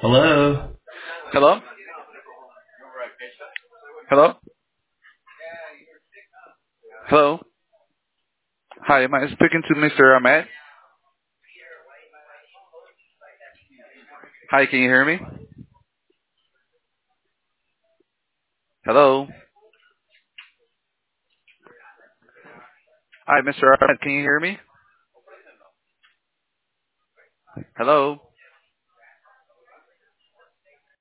Hello? Hello? Hello? Hello? Hi, am I speaking to Mr. Ahmed? Hi, can you hear me? Hello? Hi, Mr. Ahmed, can you hear me? Hello?